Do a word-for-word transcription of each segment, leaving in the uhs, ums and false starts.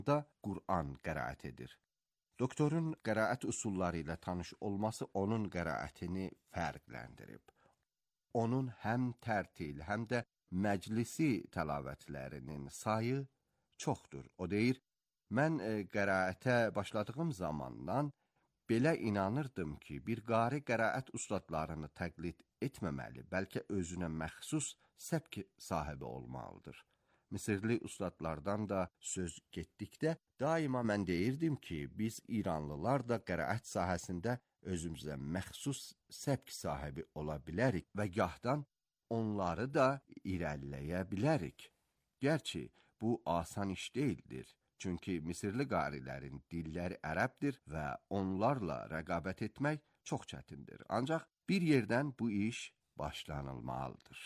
da Qur'an qəraət edir. Doktorun qəraət üsulları ilə tanış olması onun qəraətini fərqləndirib. Onun həm tərtil, həm də məclisi təlavətlərinin sayı çoxdur. O deyir, mən e, qəraətə başladığım zamandan belə inanırdım ki, bir qari qəraət ustadlarını təqlid etməməli, bəlkə özünə məxsus səbk sahibi olmalıdır. Misirli ustadlardan da söz getdikdə daima mən deyirdim ki, biz İranlılar da qəraət sahəsində özümüzə məxsus səbk sahibi ola bilərik və gahdan onları da irəliləyə bilərik. Gerçi bu asan iş deyildir. Çünki Misirli qarilərin dilləri ərəbdir və onlarla rəqabət etmək çox çətindir. Ancaq bir yerdən bu iş başlanılmalıdır.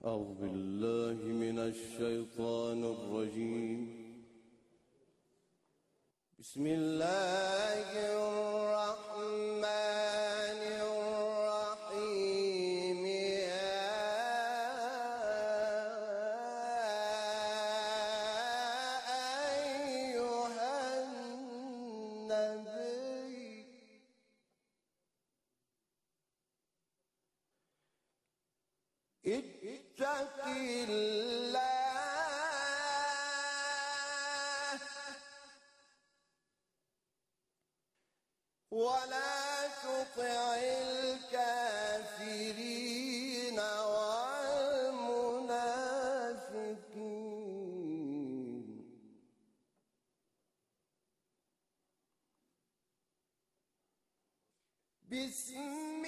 Euzubillahimineşşeytanirracim. Bismillahirrahmanirrahim. اتق الله ولا تطع الكافرين والمنافقين بسم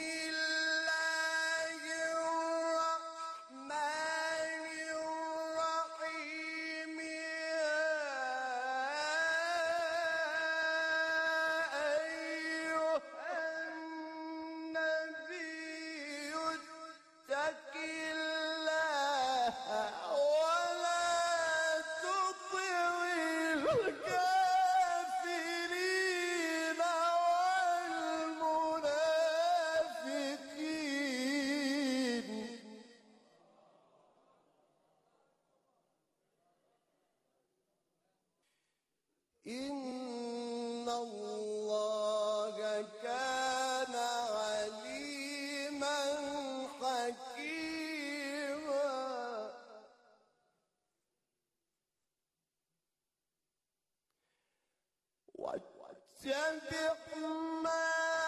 إن الله كان عليما حكيما واتبع ما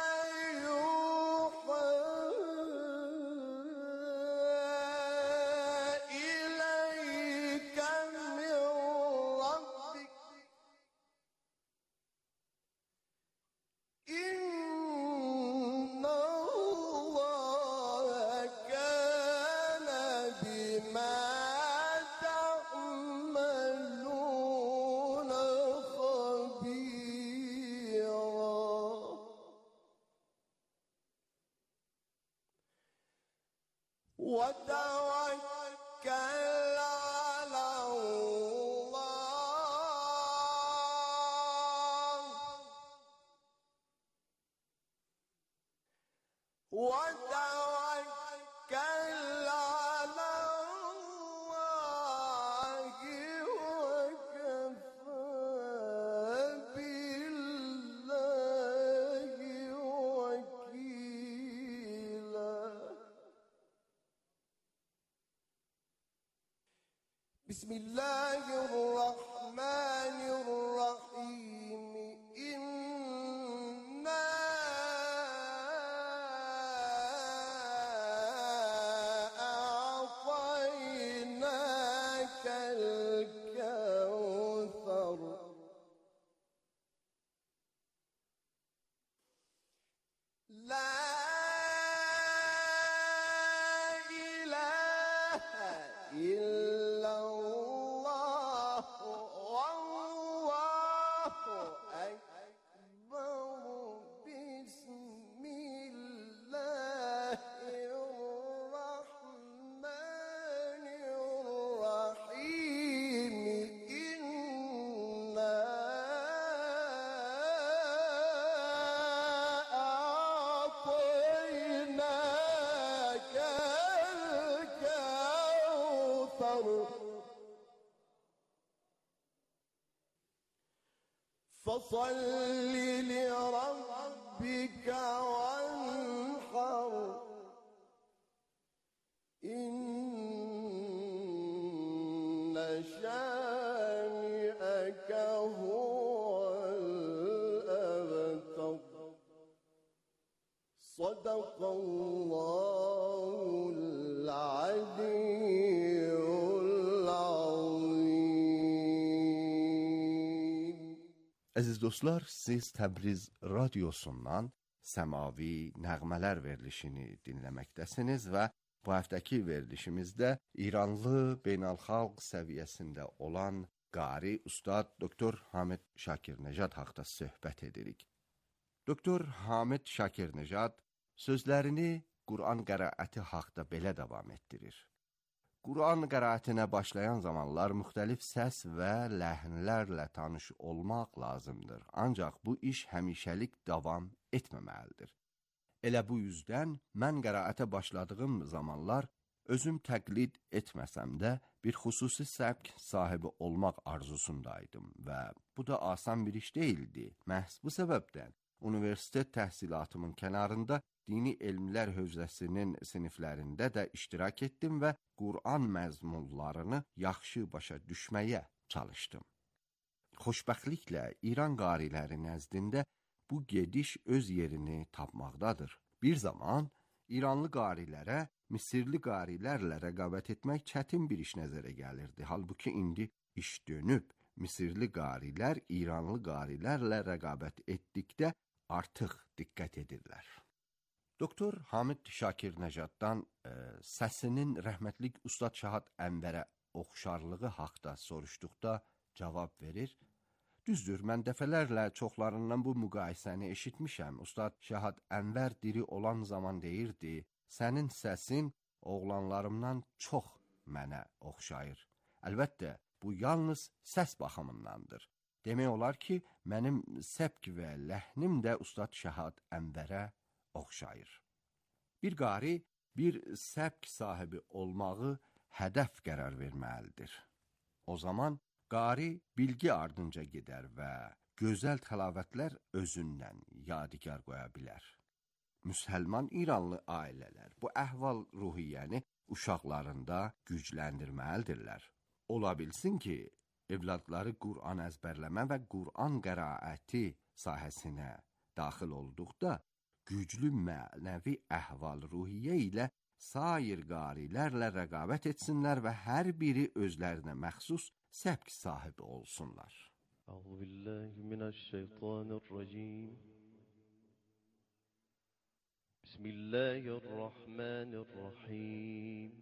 وتوكل على الله وتوكل على الله وكفى بالله وكيلا بسم الله الرحمن الرحيم إنا أعطيناك الكوثر لا إله إلا الله فصل لربك وانحر إن شانئك هو الأبتر صدق الله العلي العظيم. Əziz dostlar, siz Təbriz radiosundan Səmavi Nəğmələr verilişini dinləməkdəsiniz və bu həftəki verilişimizdə İranlı beynəlxalq səviyyəsində olan qari Ustad Doktor Hamid Şakirnejad haqda söhbət edirik. Doktor Hamid Şakirnejad sözlərini Quran qəraəti haqda belə davam etdirir. Quran qəraətinə başlayan zamanlar müxtəlif səs və ləhnlərlə tanış olmaq lazımdır. Ancaq bu iş həmişəlik davam etməməlidir. Elə bu yüzdən mən qəraətə başladığım zamanlar özüm təqlid etməsəm də bir xüsusi səbk sahibi olmaq arzusundaydım və bu da asan bir iş deyildi. Məhz bu səbəbdən universitet təhsilatımın kənarında Dini Elmlər Hövzəsinin siniflərində də iştirak etdim və Quran məzmunlarını yaxşı başa düşməyə çalışdım. Xoşbəxtliklə İran qariləri nəzdində bu gediş öz yerini tapmaqdadır. Bir zaman İranlı qarilərə Misirli qarilərlə rəqabət etmək çətin bir iş nəzərə gəlirdi. Halbuki indi iş dönüb, Misirli qarilər İranlı qarilərlə rəqabət etdikdə artıq diqqət edirlər. Doktor Hamid Şakirnejaddan e, səsinin rəhmətlik Ustad Şahad Ənvərə oxşarlığı haqda soruşduqda cavab verir. Düzdür, mən dəfələrlə çoxlarından bu müqayisəni eşitmişəm. Ustad Şahad Ənvər diri olan zaman deyirdi, sənin səsin oğlanlarımdan çox mənə oxşayır. Əlbəttə, bu yalnız səs baxımındandır. Demək olar ki, mənim səbk və ləhnim də Ustad Şahad Ənvərə oxşayır. Bir qari, bir səbk sahibi olmağı hədəf qərar verməlidir. O zaman qari bilgi ardınca gedər və gözəl təlavətlər özündən yadigar qoya bilər. Müsəlman İranlı ailələr bu əhval ruhiyyəni uşaqlarında gücləndirməlidirlər. Ola bilsin ki, evladları Quran əzbərləmə və Quran qəraəti sahəsinə daxil olduqda, güclü mənəvi əhval-ruhiyyə ilə sair qarilərlə rəqabət etsinlər və hər biri özlərinə məxsus səbk sahibi olsunlar. Euzubillahimineşşeytanirracim. Bismillahirrahmanirrahim.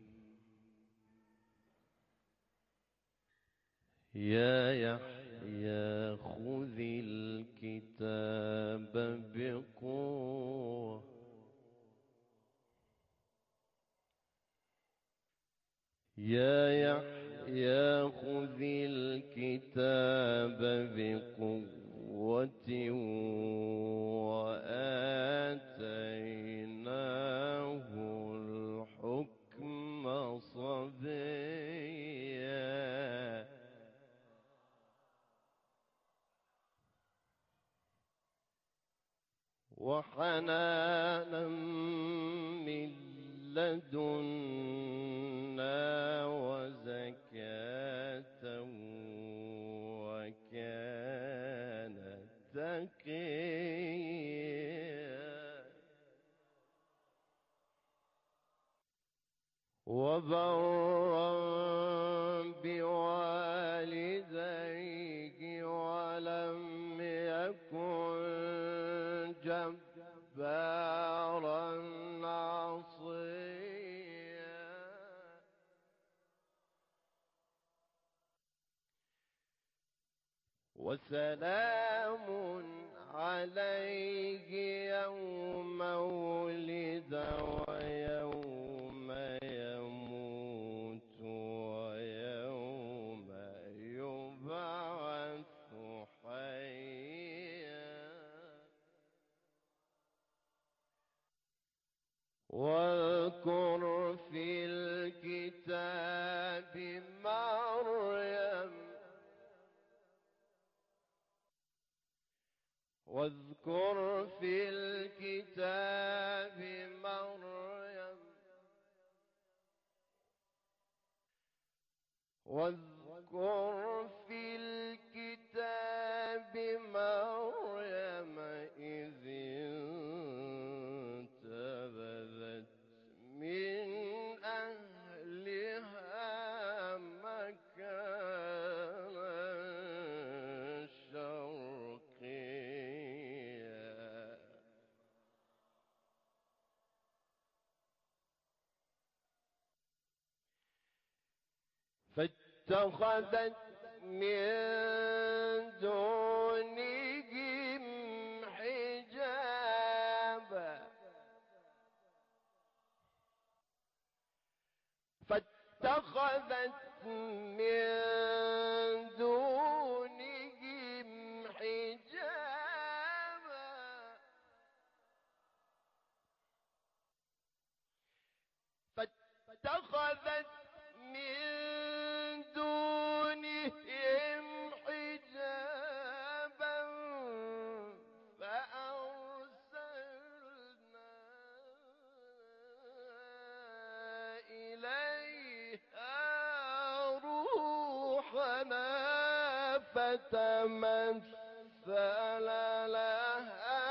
Ya Yahya khudil kitabe biquwwa Ya Yahya khudil kitabe biquwwatin wa ataynahul hukma sabiyya وحنانا من لدنا وزكاة وكان تقيا وبرا بوالديه ولم يكن جبارا عصيا وسلام عليه يوم ولد ويوم يموت ويوم يبعث حيا واذكر في الكتاب مريم واذكر في الكتاب مريم واذكر في الكتاب مريم إذ انتبذت من أهلها مكانا شرقيا فاتخذت من دونهم حجابا فاتخذت من دونهم حجابا فاتخذت من دونهم حجابا فأرسلنا إليها روحنا فتمثل لها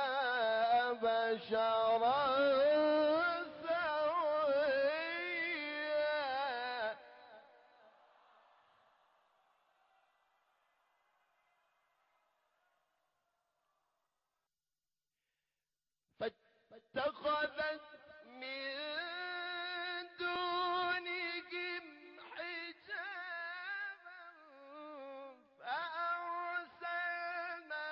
بشرا فاتخذت من دونهم حجابا فأرسلنا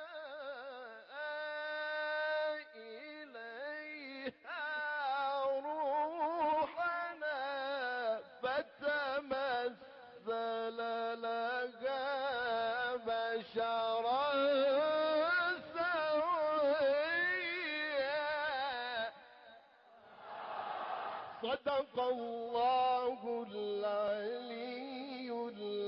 إليها روحنا فتمثل لها بشرا صدق الله العلي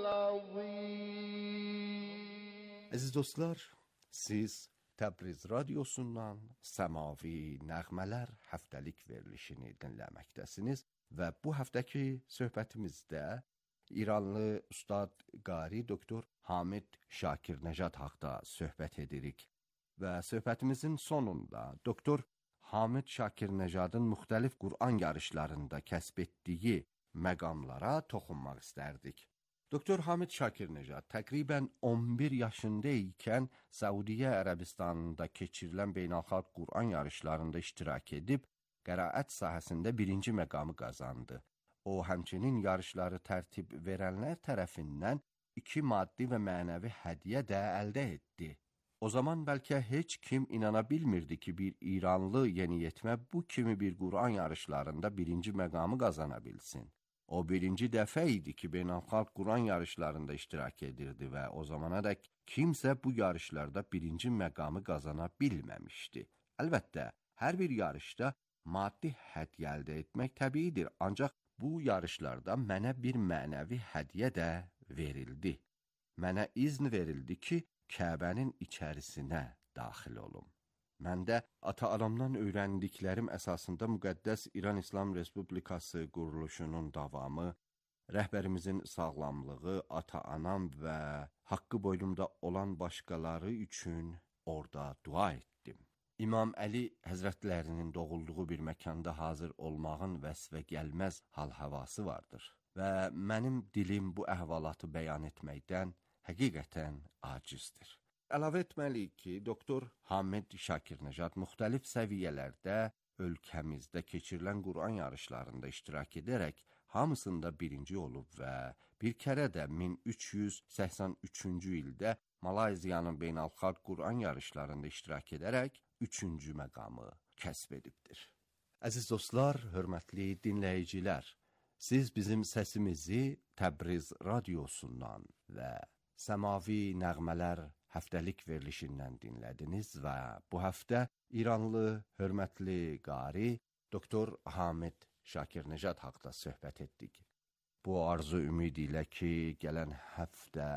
العظيم. Əziz dostlar, siz Təbriz radiosundan Səmavi Nəğmələr həftəlik verilişini dinləməkdəsiniz və bu həftəki söhbətimizdə İranlı ustad qari doktor Hamid Şakirnejad haqqında söhbət edirik və söhbətimizin sonunda doktor Hamid Şakirnejadın müxtəlif Qur'an yarışlarında kəsb etdiyi məqamlara toxunmaq istərdik. Doktor Hamid Şakirnejad təqribən on bir yaşında ikən Səudiyyə Ərəbistanında keçirilən beynəlxalq Qur'an yarışlarında iştirak edib, qiraət sahəsində birinci məqamı qazandı. O, həmçinin yarışları tərtib verənlər tərəfindən iki maddi və mənəvi hədiyyə də əldə etdi. O zaman bəlkə heç kim inana bilmirdi ki, bir İranlı yeniyetmə bu kimi bir Qur'an yarışlarında birinci məqamı qazana bilsin. O birinci dəfə idi ki, beynəlxalq Qur'an yarışlarında iştirak edirdi və o zamana dək kimsə bu yarışlarda birinci məqamı qazana bilməmişdi. Əlbəttə, hər bir yarışda maddi hədiyyə əldə etmək təbiidir, ancaq bu yarışlarda mənə bir mənəvi hədiyyə də verildi. Mənə izn verildi ki, Kəbənin içərisinə daxil olum. Mən də ata-anamdan öyrəndiklərim əsasında müqəddəs İran İslam Respublikası quruluşunun davamı, rəhbərimizin sağlamlığı, ata-anam və haqqı boynumda olan başqaları üçün orada dua etdim. İmam Əli Həzrətlərinin doğulduğu bir məkanda hazır olmağın vəsfə gəlməz hal-havası vardır və mənim dilim bu əhvalatı bəyan etməkdən həqiqətən acizdir. Əlavə etməliyik ki, doktor Hamid Şakirnejad müxtəlif səviyyələrdə ölkəmizdə keçirilən Qur'an yarışlarında iştirak edərək hamısında birinci olub və bir kərə də min üç yüz səksən üçüncü ildə Malayziyanın beynəlxalq Qur'an yarışlarında iştirak edərək üçüncü məqamı kəsb edibdir. Əziz dostlar, hörmətli dinləyicilər, siz bizim səsimizi Təbriz radiosundan və Səmavi Nəğmələr həftəlik verilişindən dinlədiniz və bu həftə İranlı hörmətli qari doktor Hamid Şakirnejad haqqında söhbət etdik. Bu arzu ümid ilə ki, gələn həftə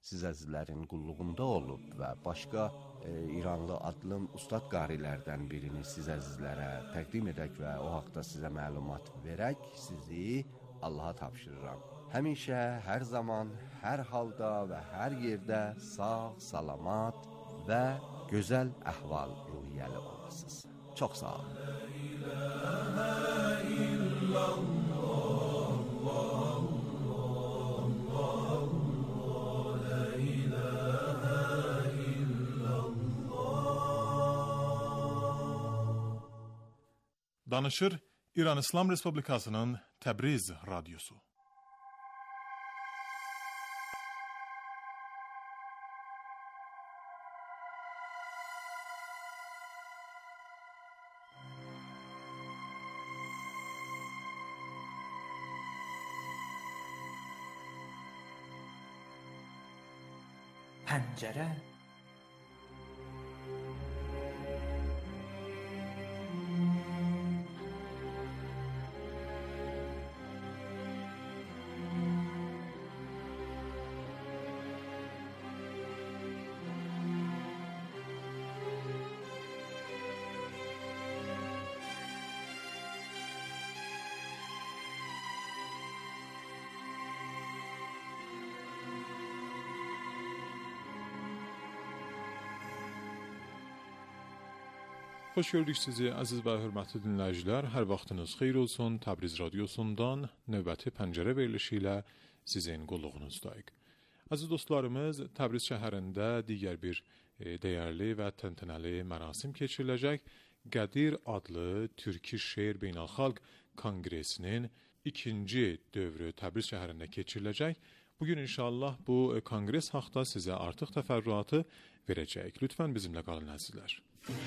siz əzizlərin qulluğunda olub və başqa e, İranlı adlım ustad qarilərdən birini siz əzizlərə təqdim edək və o haqda sizə məlumat verək, sizi Allaha tapşırıram. Həmişə, hər zaman, hər halda və hər yerdə sağ, salamat və gözəl əhval ruhiyyəli olasınız. Çox sağ olun. Danışır İran İslam Respublikasının Təbriz Radyosu. Pəncərə. Xoş gördük sizi əziz və hörmətli dinləyicilər. Hər vaxtınız xeyir olsun. Təbriz Radyosundan növbəti pəncərə verilişi ilə sizin qulluğunuzdayıq. Əziz dostlarımız, Təbriz şəhərində digər bir e, dəyərli və təntənəli mərasim keçiriləcək. Qədir adlı Türki Şeir Beynəlxalq Konqresinin ikinci dövrü Təbriz şəhərində keçiriləcək. Bugün inşallah bu konqres haqda sizə artıq təfərrüatı verəcəyik. Lütfən bizimlə qalın əzizlər.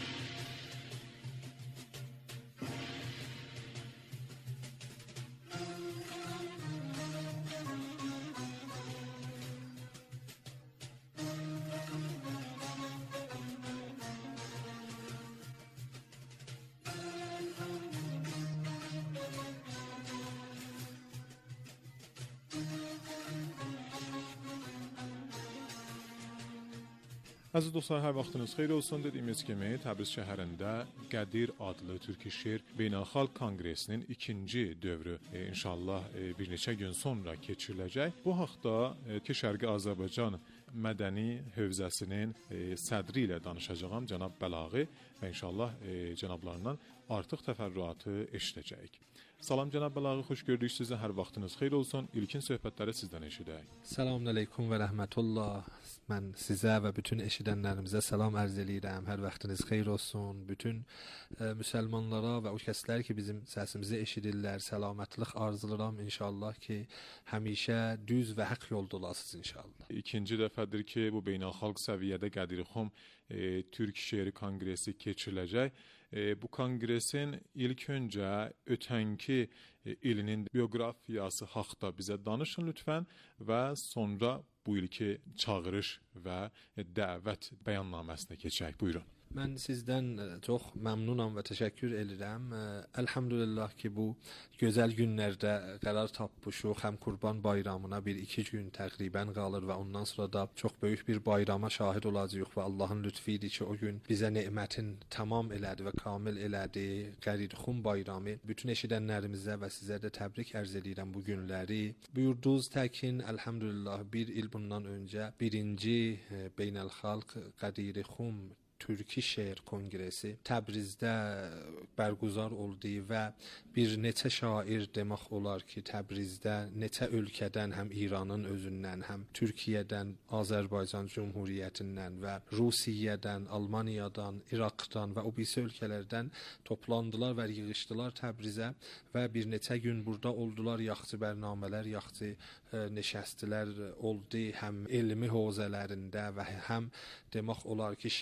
Əziz dostlar, hər vaxtınız xeyir olsun. Dediyimiz kimi Təbriz şəhərində Qədir adlı Türki Şeir Beynəlxalq Konqresinin ikinci dövrü e, inşallah e, bir neçə gün sonra keçiriləcək. Bu haqda e, ki Şərqi Azərbaycan Mədəni Hövzəsinin e, sədri ilə danışacağam, cənab Bəlağı, və inşallah e, cənablarından artıq təfərrüatı eşidəcəyik. Salam cənab Bəlağı, xoş gördük sizi. Hər vaxtınız xeyir olsun. İlkin söhbətləri sizdən eşidək. Selamun aleyküm və rəhmətullah. Mən sizə və bütün eşidənlərimizə salam ərz eləyirəm. Hər vaxtınız xeyir olsun. Bütün e, müsəlmanlara və o kəslər ki bizim səsimizi eşidirlər, səlamətlik arzulayıram inşallah ki həmişə düz və haqq yolda olasınız inşallah. İkinci dəfədir ki bu beynəlxalq səviyyədə Qədirxum e, Türk Şeiri Konqresi keçiriləcək. E, bu konqresin ilk öncə ötənki e, ilinin bioqrafiyası haqda bizə danışın lütfən və sonra bu ilki çağırış və dəvət bəyannaməsinə keçək. Buyurun. Mən sizdən çox məmnunam və təşəkkür edirəm. Elhamdülillah ki bu gözəl günlərdə qərar tapmışıq. Həm Qurban bayramına bir iki gün təqribən qalır və ondan sonra da çox böyük bir bayrama şahid olacağıq və Allahın lütfu idi ki o gün bizə nemətin tamam elədi və kamil elədi. Qədirxum bayramı bütün eşidənlərimizə və sizə də təbrik ərz edirəm bu günləri. Buyurdunuz təkin elhamdülillah bir il bundan öncə birinci beynəlxalq Qədirxum Türki Şeir Konqresi Təbrizdə bərguzar oldu və bir neçə şair demək olar ki, Təbrizdə neçə ölkədən, həm İranın özündən, həm Türkiyədən, Azərbaycan Cümhuriyyətindən və Rusiyədən, Almaniyadan, İraqdan və o birisi ölkələrdən toplandılar və yığışdılar Təbrizə və bir neçə gün burada oldular. Yaxçı bərnamələr, yaxçı e, neşəstlər oldu, həm elmi hövzələrində və həm demək olar ki, şeir oxu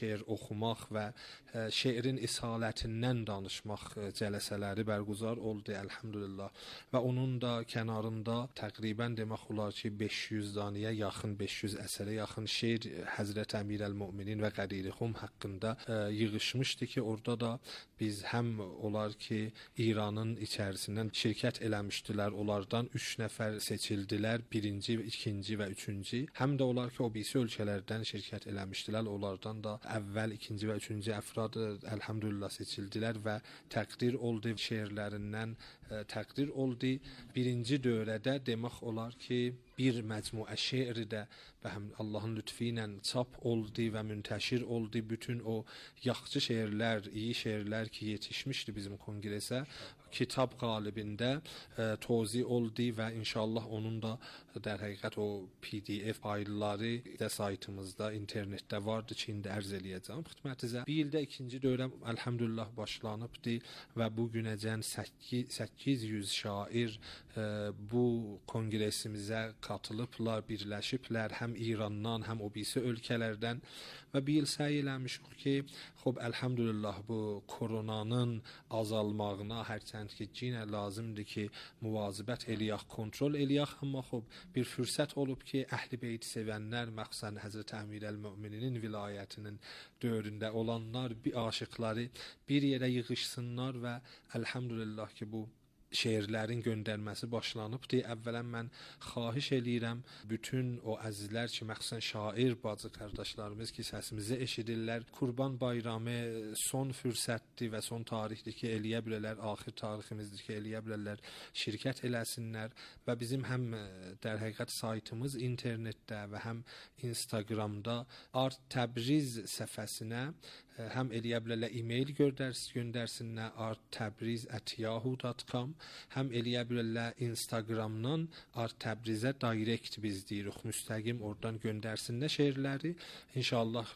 oxumaq və ə, şeirin isalətindən danışmaq ə, cələsələri bərquzar oldu, elhamdülillah. Və onun da kənarında təqribən demək olar ki, beş yüz daniyə yaxın, beş yüz əsərə yaxın şeir Həzrət Əmir əl-Möminin və Qədir-i-Xum haqqında ə, yığışmışdı ki, orada da biz həm olar ki, İranın içərisindən şirkət eləmişdilər, onlardan üç nəfər seçildilər, birinci, ikinci və üçüncü. Həm də olar ki, o birisi ölkələrdən şirkət eləmişdilər, onlardan da əvvəl, ikinci və üçüncü əfrad elhamdülillah seçildilər və təqdir oldu, şeirlərindən ə, təqdir oldu. Birinci dövrədə demək olar ki, bir məcmuə şeiri də və həm Allahın lütfi ilə çap oldu və müntəşir oldu. Bütün o yaxşı şeirlər, iyi şeirlər ki, yetişmişdi bizim kongresə, kitab qalibində ə, tozih oldu və inşallah onun da در həqiqət o P D F fayılları da saytımızda, internetdə vardı ki, indi ərz eləyəcəm xidmətinizə. Bir ildə ikinci dövrəm elhamdülillah başlanıbdı və bu günəcən səkkiz yüz şair ə, bu kongresimizə katılıblar, birləşiblər, həm İrandan, həm o birisi ölkələrdən və bir il səy eləmişik ki, xub elhamdülillah bu koronanın azalmağına hərçənd ki, yenə lazımdır ki, muvazibət eləyək, kontrol eləyək, amma xub bir fürsət olub ki, Əhl-i Beyt sevənlər, məxsən Həzrət Əmir əl-Möminin vilayətinin dövründə olanlar, bir aşıqları bir yerə yığışsınlar və elhamdülillah ki, bu şeirlərin göndərməsi başlanıbdır. Əvvələn mən xahiş eləyirəm bütün o əzizlər ki, məxsən şair bacı qardaşlarımız ki, səsimizi eşidirlər. Qurban bayramı son fürsətdir və son tarixdir ki, eləyə bilərlər, axir tariximizdir ki, eləyə bilərlər, şirkət eləsinlər və bizim həm در həqiqət saytımız internetdə və həm Instagramda Art Təbriz səhifəsinə həm eləyə bilərlər, e-mail göndərsinlər art təbriz at yahoo dot com, həm eləyə bilərlər Instagramdan Art Təbrizə direct biz deyirik, müstəqim oradan göndərsinlər şeirləri. İnşallah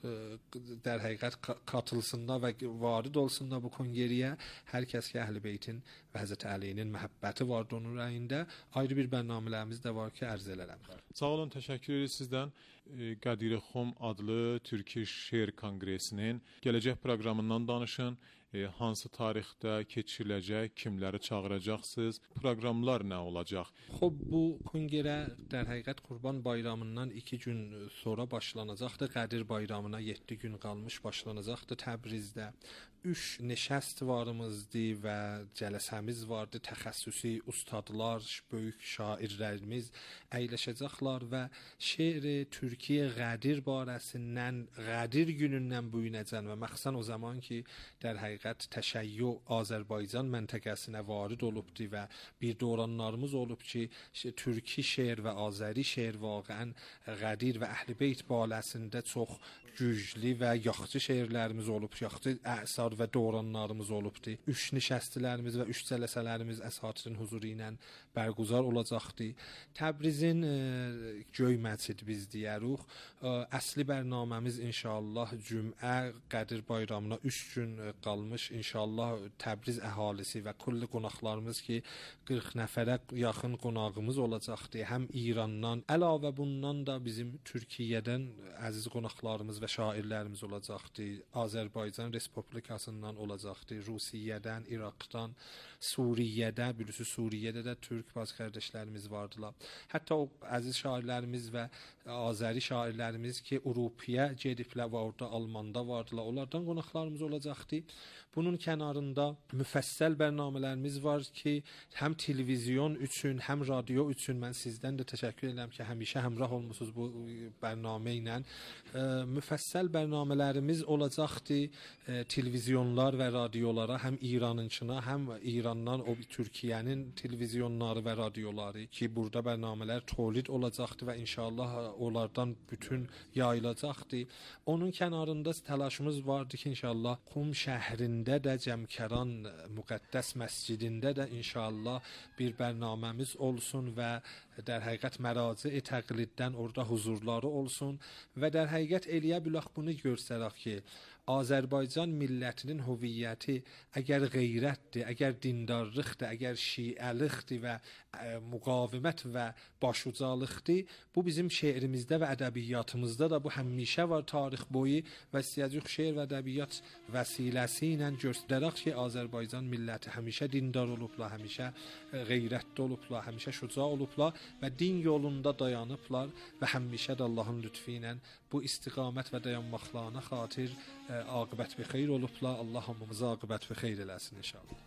در həqiqət katılsınlar və varid olsunlar bu kongreyə. Hər kəs ki, Əhl-i Beytin və Həzrət Əlinin məhəbbəti vardı onun rəyində. Ayrı bir bərnamələrimiz də var ki, ərz elərəm. Sağ olun, təşəkkür edirik sizdən. Qədir-i-Xum adlı Türkiyə Şeir Konqresinin gələcək proqramından danışın. E, hansı tarixdə keçiriləcək, kimləri çağıracaqsınız, proqramlar nə olacaq? Xob, bu kongre در həqiqət Qurban bayramından iki gün sonra başlanacaqdır. Qədir bayramına yeddi gün qalmış başlanacaqdır Təbrizdə. Üç neşəst varımızdı və cələsəmiz vardı. Təxəssüsi ustadlar, böyük şairlərimiz əyləşəcəklər və şeir Türkiyə Qədir barəsindən, Qədir günündən bu günəcən və məxsən o zaman ki, در həqiqət təşəyyü Azərbaycan məntəqəsinə varid olubdu və bir dövrlərimiz olub ki, türki şeir və Azəri şeir vaqəən Qədir və Əhl-i Beyt barəsində çox güclü və yaxşı şeirlərimiz olub, yaxşı əsar və dövrlərimiz olubdu. Üç nişəstlərimiz və üç cələsələrimiz əsatirin huzuru ilə bərquzar olacaqdı. Təbrizin e, göy məscid biz deyirik. E, əsli bərnaməmiz inşallah Cümə Qədir bayramına üç gün qalmış. İnşallah Təbriz əhalisi və kulli qonaqlarımız ki, qırx nəfərə yaxın qonağımız olacaqdı. Həm İrandan, əlavə bundan da bizim Türkiyədən əziz qonaqlarımız və şairlərimiz olacaqdı. Azərbaycan Respublikasından olacaqdı. Rusiyədən, İraqdan, Suriyədə, birisi Suriyədə də Türk baz qardaşlarımız vardılar. Hətta o əziz şairlərimiz və Azəri şairlərimiz ki, Avropaya gediblər və orada Almanda vardılar. Onlardan qonaqlarımız olacaqdı. Bunun kənarında müfəssəl bərnamələrimiz var ki, həm televizyon üçün, həm radio üçün mən sizdən də təşəkkür edirəm ki, həmişə həmrah olmusunuz bu bərnamə ilə. E, müfəssəl bərnamələrimiz olacaqdı e, televizyonlar və radiolara, həm İranınkına, həm İrandan o Türkiyənin televizyonları və radioları ki, burada bərnamələr tolid olacaqdı və inşallah onlardan bütün yayılacaqdı. Onun kənarında təlaşımız vardı ki, inşallah Qum şəhərində də Cəmkəran müqəddəs məscidində də inşallah bir bərnaməmiz olsun və در حقیقت مراجع تقلیدdən orada huzurları olsun və در حقیقت eləyə bilək bunu görsərək ki, Azərbaycan millətinin hüviyyəti əgər qeyrətdir, əgər dindarlıqdır, əgər şiəlikdir və ə, müqavimət və başucalıqdır, bu bizim şeirimizdə və ədəbiyyatımızda da bu həmişə var tarix boyu və istəyəcək şeir və ədəbiyyat vəsiləsi ilə göstərək ki, Azərbaycan milləti həmişə dindar olublar, həmişə qeyrətli olublar, həmişə şüca olublar və din yolunda dayanıblar və həmişə də Allahın lütfü ilə bu istiqamət və dayanmaqlarına xatir ə, aqibət bi xeyr olublar. Allah hamımıza aqibət bi xeyr eləsin inşallah.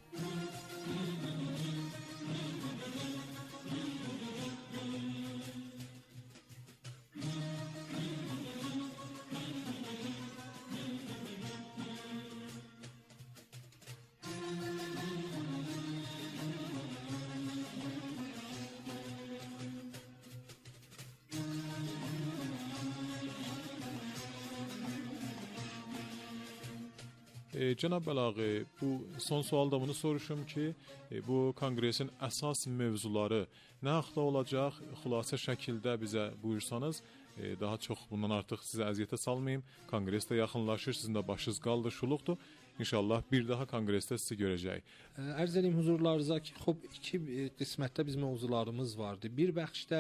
E, Cənab Bəlaği, bu son sualda bunu soruşum ki, e, bu konqresin əsas mövzuları nə haqda olacaq? Xülasə şəkildə bizə buyursanız, e, daha çox bundan artıq sizə əziyyətə salmayayım. Konqres də yaxınlaşır, sizin də başınız qaldı, şuluqdur. İnşallah bir daha konqresdə sizi görəcəyik. Ərz edeyim huzurlarınıza ki, xub iki qismətdə bizim mövzularımız vardı. Bir bəxşdə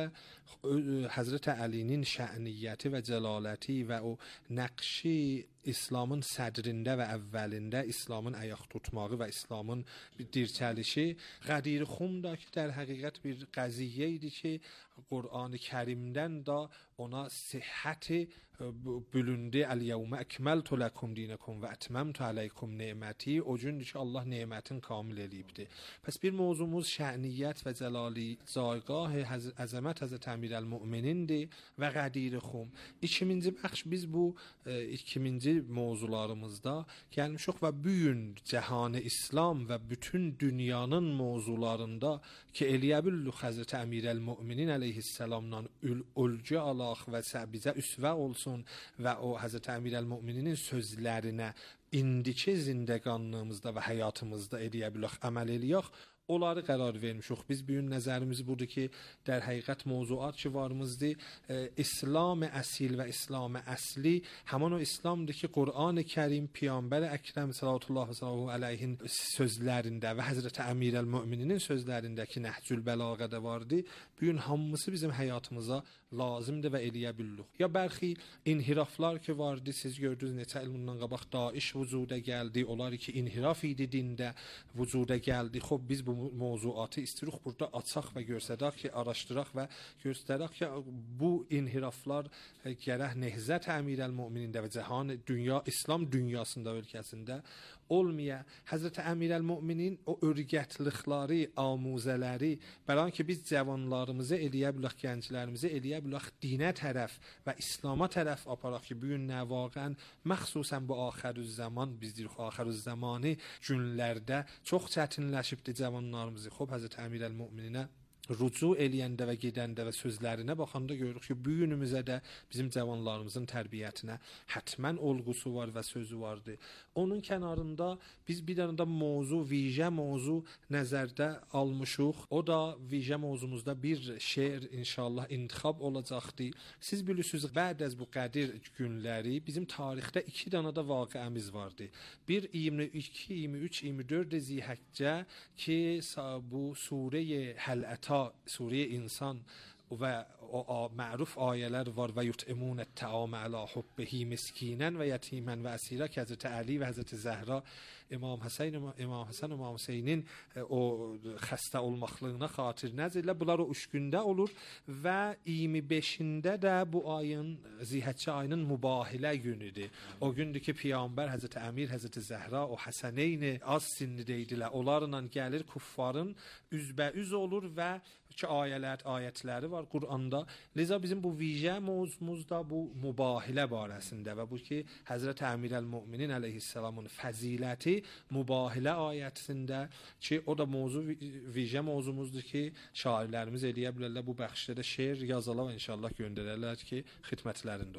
Həzrət Əlinin şə'niyyəti və cəlaləti və o nəqşi İslamın sədrində və əvvəlində İslamın ayaq tutmağı və İslamın bir dirçəlişi Qədir Xumda ki, در həqiqət bir qəziyyə idi ki, Qur'an-ı Kərimdən də ona sihhəti bölündü. Əl-yevmə əkməltu ləkum dinəkum və ətməmtu aleykum neməti. O gündür ki, Allah nemətin kamil eləyibdir. Pəs bir mövzumuz şə'niyyət və cəlali cayqah əzəmət Həzrət Əmirəl-Möminindir və Qədir Xum. İkinci bəxş biz bu e, ikinci mövzularımızda gəlmişik və bu gün cəhanı İslam və bütün dünyanın mövzularında ki, eləyə bildik Həzrət Əmirəl-Möminin əleyhissalamdan ölgü alaq və bizə üsvə olsun və o Həzrət Əmirəl-Mömininin sözlərinə indiki zindəqanlığımızda və həyatımızda eləyə bilək, əməl eləyək. Onları qərar vermişik. Biz bu gün nəzərimiz budur ki, در həqiqət mövzuat ki varımızdır, e, İslam əsil və İslam əsli həman o İslamdır ki, Qur'an-ı Kərim Peyğəmbər Əkrəm sallallahu əleyhin sözlərində və Həzrət Əmirəl-Mömininin sözlərindəki Nəhcül Bəlağədə vardı. Bu gün hamısı bizim həyatımıza lazımdır və eləyə bildik. Ya bəlkə inhiraflar ki vardı, siz gördünüz neçə il bundan qabaq Daeş vücuda gəldi, onlar ki inhiraf idi dində vücuda gəldi. Xoş biz bu mövzuatı istirik burada açaq və göstərək ki, araşdıraq və göstərək ki, bu inhiraflar gərək Nehzət Əmirəl-Möminində və cahan dünya İslam dünyasında ölkəsində olmaya. Həzrət Əmirəl-Möminin o örgətlikləri, amuzələri, bəlan ki biz cavanlarımızı eləyə bilək, gənclərimizi eləyə bilək dinə tərəf və İslama tərəf aparaq ki, bu gün nə vaqən məxsusən bu axirüzzaman biz deyirik axirüzzamanı günlərdə çox çətinləşibdi cavanlarımızı. Xoş Həzrət Əmirəl-Mömininə rücu eləyəndə və gedəndə və sözlərinə baxanda görürük ki, bu günümüzə də bizim cavanlarımızın tərbiyyətinə hətmən olğusu var və sözü vardı. Onun kənarında biz bir dənə də mövzu, vicə mövzu nəzərdə almışıq. O da vicə mövzumuzda bir şeir inşallah intixab olacaqdı. Siz bilirsiniz, bəd az bu Qədir günləri bizim tarixdə iki dənə də vaqiəmiz vardı. Bir iyirmi iki, iyirmi üç, iyirmi dörd Zilhəccə ki, bu surə Həl-Ətə Suriye insan və o məruf ayələr var və yut'imun et-ta'am ala hubbihi miskinen və yetimen və əsira ki Həzrət Əli və Həzrət Zəhra İmam Həsən İmam Həsən İmam Hüseynin o xəstə olmaqlığına xatir nəzərlə bunlar o üç gündə olur və iyirmi beşində də bu ayın Zilhəccə ayının mübahilə günüdür. O gündür ki Peyğəmbər Həzrət Əmir, Həzrət Zəhra o Həsəneyni az sinnidə idilər. Onlarla gəlir kuffarın üzbəüz olur və ki ayələr, ayətləri var Quranda. Liza bizim bu vicə mövzumuzda bu mübahilə barəsində və bu ki Həzrət Əmirəl-Möminin əleyhissalamın fəziləti mübahilə ayətində ki o da mövzu vicə mövzumuzdur ki şairlərimiz eləyə bilərlər bu bəxşdə də şeir yazala və inşallah göndərərlər ki xidmətlərində olaq.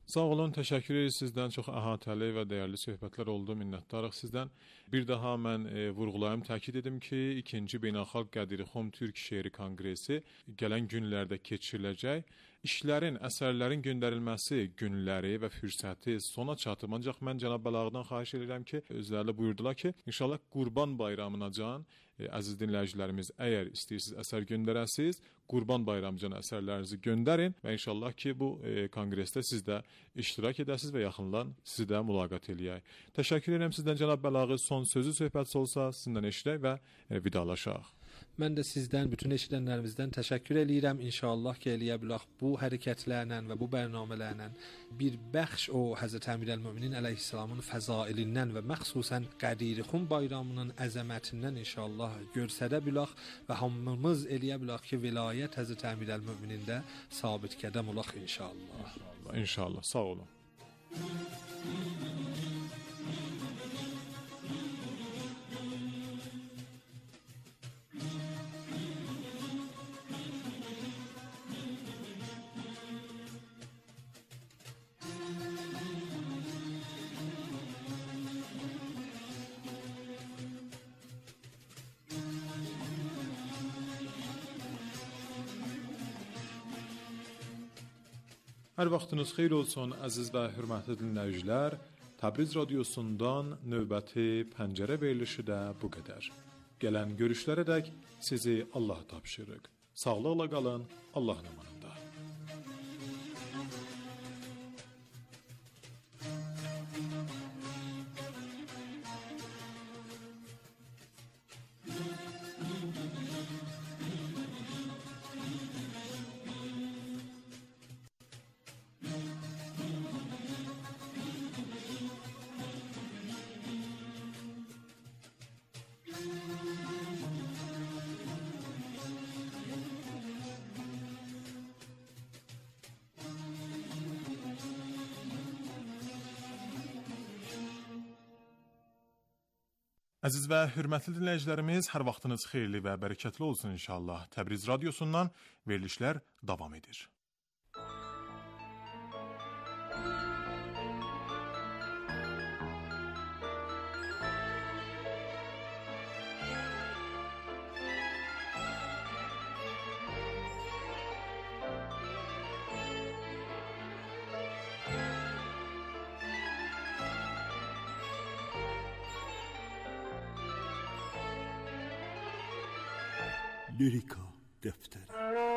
Sağ olun, təşəkkür edirik sizdən. Çox əhatəli və dəyərli söhbətlər oldu. Minnətdarıq sizdən. Bir daha mən e, vurğulayım, təkid edim ki, ikinci Beynəlxalq Qədirxum Türk Şeiri Konqresi gələn günlərdə keçiriləcək. İşlərin, əsərlərin göndərilməsi günləri və fürsəti sona çatıb. Ancaq mən cənab Bəlağdan xahiş edirəm ki, özləri buyurdular ki, inşallah Qurban Bayramına can, e, əziz dinləyicilərimiz, əgər istəyirsiniz əsər göndərəsiniz, Qurban Bayramıcan əsərlərinizi göndərin və inşallah ki, bu e, konqresdə siz də iştirak edəsiniz və yaxından sizi də mülaqat eləyək. Təşəkkür edirəm sizdən cənab Bəlağı. Son sözü söhbəti olsa sizindən eşidək və e, vidalaşaq. Mən də sizdən, bütün eşidənlərimizdən təşəkkür eləyirəm. İnşallah ki, eləyə bilək bu hərəkətlərlə və bu bərnamələrlə bir bəxş o Həzrət Əmirəl-Möminin əleyhissalamın fəzailindən və məxsusən Qədirxum bayramının əzəmətindən inşallah görsədə bilək və hamımız eləyə bilək ki, vilayət Həzrət Əmirəl-Möminində sabit qədəm olaq inşallah. İnşallah, inşallah. Sağ olun. Hər vaxtınız xeyir olsun, əziz və hörmətli dinləyicilər. Təbriz radiosundan növbəti pəncərə verilişi də bu qədər. Gələn görüşlərədək sizi Allah tapşırıq. Sağlıqla qalın, Allahın amanında. Əziz və hörmətli dinləyicilərimiz, hər vaxtınız xeyirli və bərəkətli olsun inşallah. Təbriz radiosundan verilişlər davam edir. Lirika Defteri.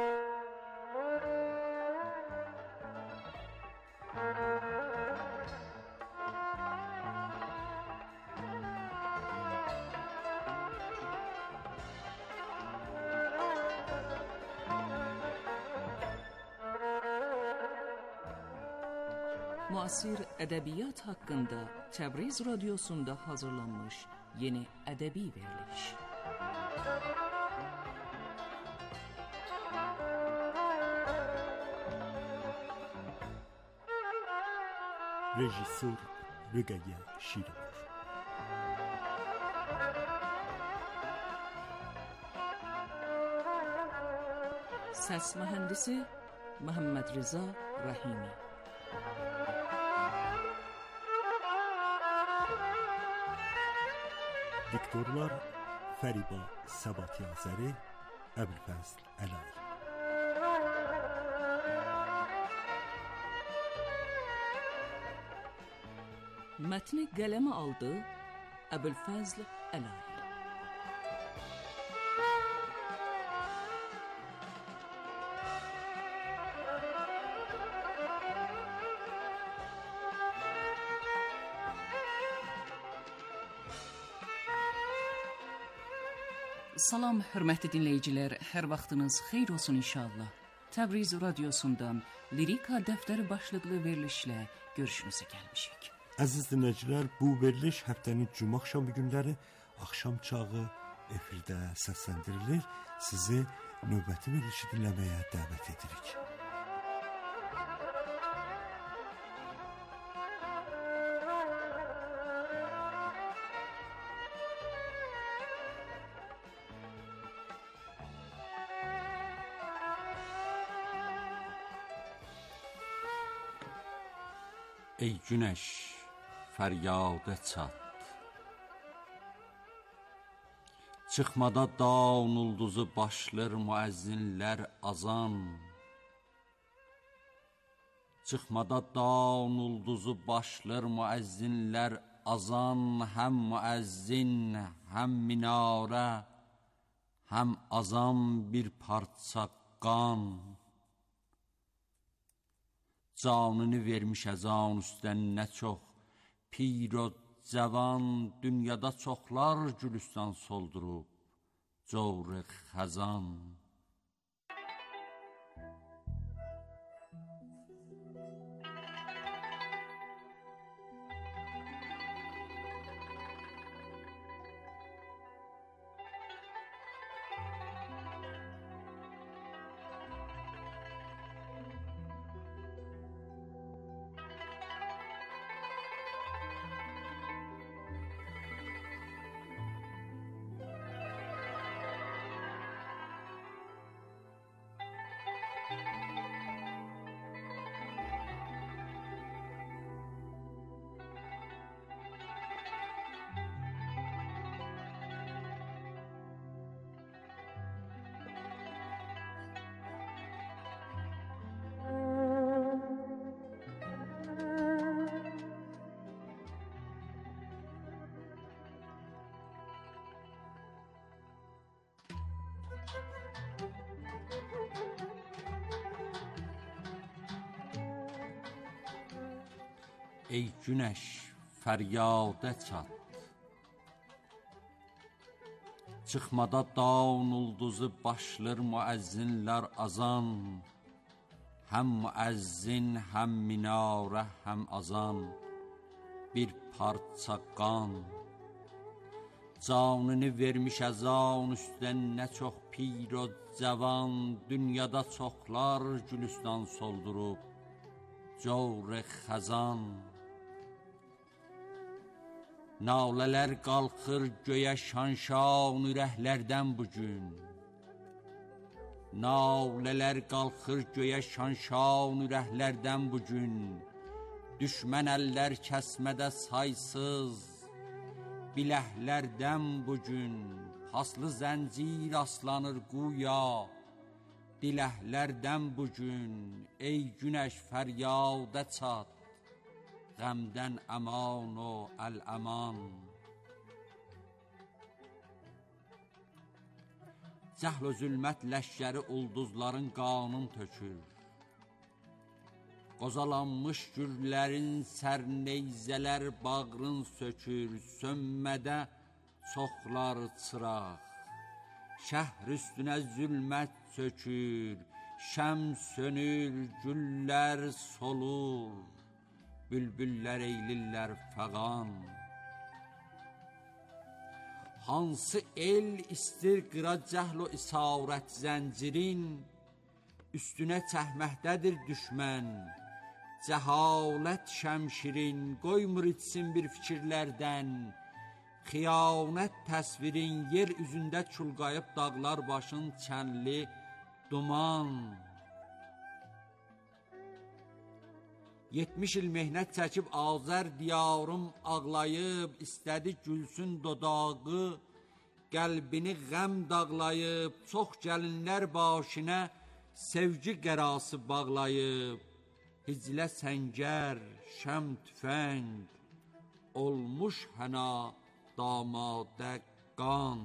Müasir ədəbiyyat haqqında Təbriz radiosunda hazırlanmış yeni ədəbi veriliş. Rejissor Rüqəyyə Şirinur. Səs mühəndisi Məhəmməd Rıza Rəhimi. Diktorlar Fəriba Səbatyazəri, Əbülfəzl Əlayi. Mətni qələmə aldı Əbülfəzl Əlayi. Salam, hörmətli dinləyicilər, hər vaxtınız xeyir olsun inşallah. Təbriz radiosundan Lirika Dəftəri başlıqlı verilişlə görüşümüzə gəlmişik. Əziz dinləyicilər, bu veriliş həftənin cümə axşamı günləri axşam çağı efirdə səsləndirilir. Sizi növbəti verilişi dinləməyə dəvət edirik. Ey günəş, fəryada çat. Çıxmada dağın ulduzu başlar müəzzinlər azan. Çıxmada dağın ulduzu başlar müəzzinlər azan. Həm müəzzin, həm minarə, həm azan bir parça qan. Canını vermiş əzan üstdən nə çox pir o cavan. Dünyada çoxlar gülüstan soldurub cavr-ı xəzan. Ey günəş, fəryada çat. Çıxmada dağın ulduzu başlar müəzzinlər azan. Həm müəzzin, həm minarə, həm azan bir parça qan. Canını vermiş əzan üstdən nə çox pir o cavan. Dünyada çoxlar gülüstan soldurub cavr-ı xəzan. Nalələr qalxır göyə şan-şan ürəklərdən bugün. Nalələr qalxır göyə şan-şan ürəklərdən bugün. Düşmən əllər kəsmədə saysız biləklərdən bugün. Paslı zəncir aslanır quya diləklərdən bugün. Ey günəş, fəryada çat. Qəmdən əman o əl-əman. Cəhl o zülmət ləşkəri ulduzların qanın tökür. Qozalanmış gürlərin sərneyzələr bağrın sökür. Sönmədə çoxlar çıraq. Şəhr üstünə zülmət çökür. Şəm sönür, güllər solur. Bülbüllər eylirlər fəğan. Hansı el istir qıra cəhl o isarət zəncirin. Üstünə çəkməkdədir düşmən. Cəhalət şəmşirin. Qoymur içsin bir fikirlərdən. Xiyanət təsvirin. Yer üzündə çulqayıb dağlar başın çənli duman. Yetmiş il mehnət çəkib Azər diyarım ağlayıb. İstədi gülsün dodağı, qəlbini qəm dağlayıb. Çox gəlinlər başinə sevgi qərası bağlayıb. Hiclə səngər, şəm tüfəng, olmuş həna damadə qan.